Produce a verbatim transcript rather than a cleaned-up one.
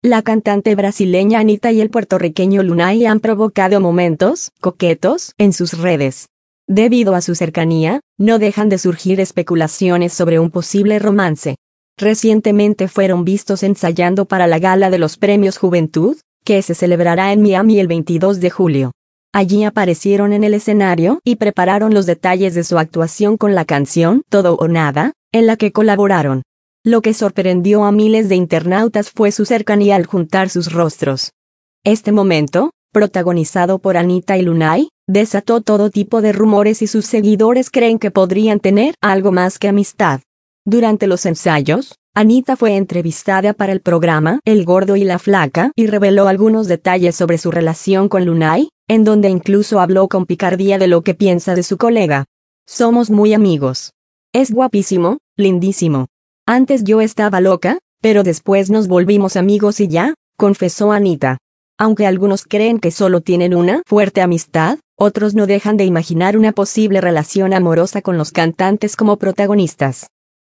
La cantante brasileña Anitta y el puertorriqueño Lunay han provocado momentos coquetos en sus redes. Debido a su cercanía, no dejan de surgir especulaciones sobre un posible romance. Recientemente fueron vistos ensayando para la gala de los Premios Juventud, que se celebrará en Miami el veintidós de julio. Allí aparecieron en el escenario y prepararon los detalles de su actuación con la canción Todo o Nada, en la que colaboraron. Lo que sorprendió a miles de internautas fue su cercanía al juntar sus rostros. Este momento, protagonizado por Anitta y Lunay, desató todo tipo de rumores y sus seguidores creen que podrían tener algo más que amistad. Durante los ensayos, Anitta fue entrevistada para el programa El Gordo y la Flaca y reveló algunos detalles sobre su relación con Lunay, en donde incluso habló con picardía de lo que piensa de su colega. Somos muy amigos. Es guapísimo, lindísimo. Antes yo estaba loca, pero después nos volvimos amigos y ya, confesó Anitta. Aunque algunos creen que solo tienen una fuerte amistad, otros no dejan de imaginar una posible relación amorosa con los cantantes como protagonistas.